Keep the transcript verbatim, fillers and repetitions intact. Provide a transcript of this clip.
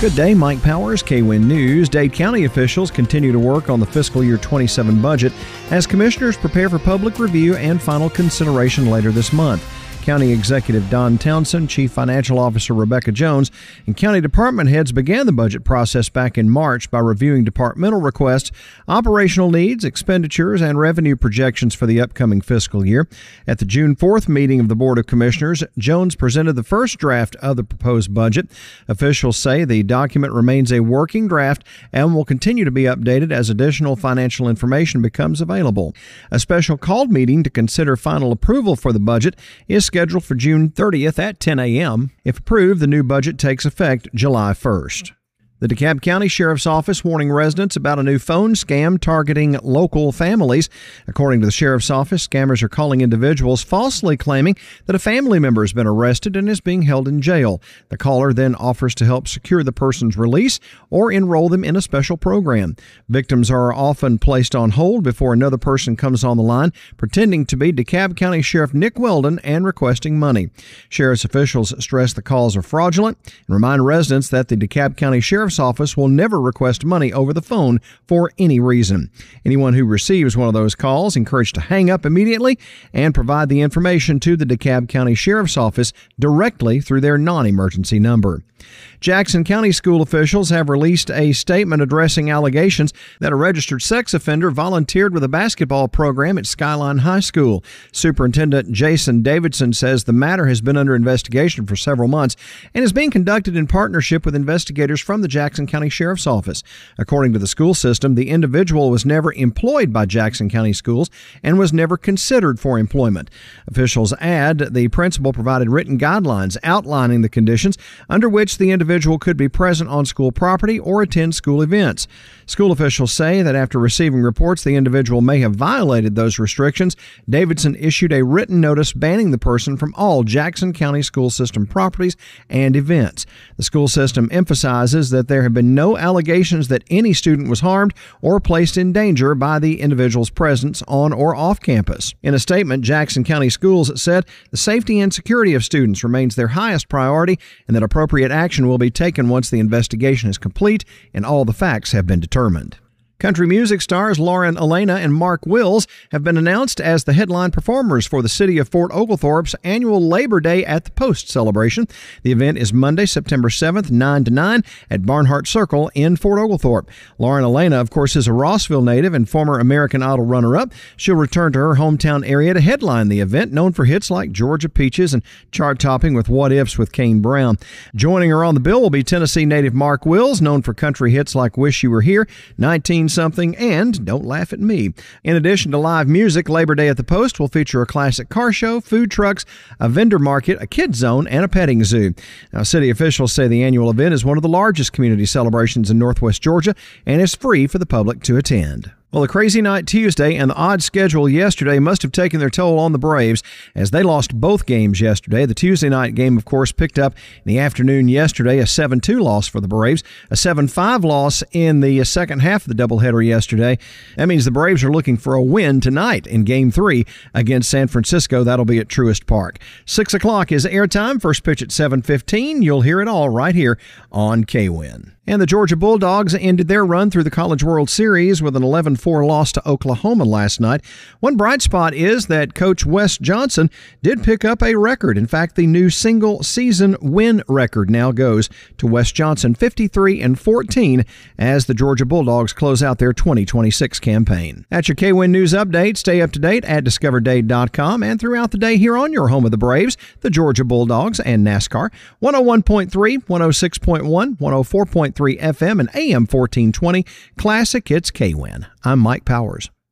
Good day, Mike Powers, K W I N News. Dade County officials continue to work on the fiscal year twenty-seven budget as commissioners prepare for public review and final consideration later this month. County Executive Don Townsend, Chief Financial Officer Rebecca Jones, and county department heads began the budget process back in March by reviewing departmental requests, operational needs, expenditures, and revenue projections for the upcoming fiscal year. At the June fourth meeting of the Board of Commissioners, Jones presented the first draft of the proposed budget. Officials say the document remains a working draft and will continue to be updated as additional financial information becomes available. A special called meeting to consider final approval for the budget is scheduled for June thirtieth at ten a.m. If approved, the new budget takes effect July first. The DeKalb County Sheriff's Office warning residents about a new phone scam targeting local families. According to the Sheriff's Office, scammers are calling individuals falsely claiming that a family member has been arrested and is being held in jail. The caller then offers to help secure the person's release or enroll them in a special program. Victims are often placed on hold before another person comes on the line, pretending to be DeKalb County Sheriff Nick Weldon and requesting money. Sheriff's officials stress the calls are fraudulent and remind residents that the DeKalb County Sheriff's Office will never request money over the phone for any reason. Anyone who receives one of those calls encouraged to hang up immediately and provide the information to the DeKalb County Sheriff's Office directly through their non-emergency number. Jackson County school officials have released a statement addressing allegations that a registered sex offender volunteered with a basketball program at Skyline High School. Superintendent Jason Davidson says the matter has been under investigation for several months and is being conducted in partnership with investigators from the Jackson County Sheriff's Office. According to the school system, the individual was never employed by Jackson County Schools and was never considered for employment. Officials add the principal provided written guidelines outlining the conditions under which the individual could be present on school property or attend school events. School officials say that after receiving reports the individual may have violated those restrictions, Davidson issued a written notice banning the person from all Jackson County school system properties and events. The school system emphasizes that there have been no allegations that any student was harmed or placed in danger by the individual's presence on or off campus. In a statement, Jackson County Schools said the safety and security of students remains their highest priority and that appropriate action will be taken once the investigation is complete and all the facts have been determined. Country music stars Lauren Elena and Mark Wills have been announced as the headline performers for the City of Fort Oglethorpe's annual Labor Day at the Post celebration. The event is Monday, September seventh, nine to nine at Barnhart Circle in Fort Oglethorpe. Lauren Elena, of course, is a Rossville native and former American Idol runner-up. She'll return to her hometown area to headline the event, known for hits like Georgia Peaches and chart-topping with What Ifs with Kane Brown. Joining her on the bill will be Tennessee native Mark Wills, known for country hits like Wish You Were Here, nineteen something, and Don't Laugh at Me. In addition to live music, Labor Day at the Post will feature a classic car show, food trucks, a vendor market, a kids zone, and a petting zoo. Now, city officials say the annual event is one of the largest community celebrations in Northwest Georgia and is free for the public to attend. Well, a crazy night Tuesday and the odd schedule yesterday must have taken their toll on the Braves as they lost both games yesterday. The Tuesday night game, of course, picked up in the afternoon yesterday, a seven two loss for the Braves, a seven five loss in the second half of the doubleheader yesterday. That means the Braves are looking for a win tonight in Game three against San Francisco. That'll be at Truist Park. six o'clock is airtime. First pitch at seven fifteen. You'll hear it all right here on K W I N. And the Georgia Bulldogs ended their run through the College World Series with an eleven four loss to Oklahoma last night. One bright spot is that Coach Wes Johnson did pick up a record. In fact, the new single-season win record now goes to Wes Johnson, fifty-three and fourteen, as the Georgia Bulldogs close out their twenty twenty-six campaign. That's your K W I N News Update. Stay up to date at discover dade dot com and throughout the day here on your home of the Braves, the Georgia Bulldogs, and NASCAR. one oh one point three, one oh six point one, one oh four point three F M and A M fourteen twenty. Classic Hits K W I N. I'm Mike Powers.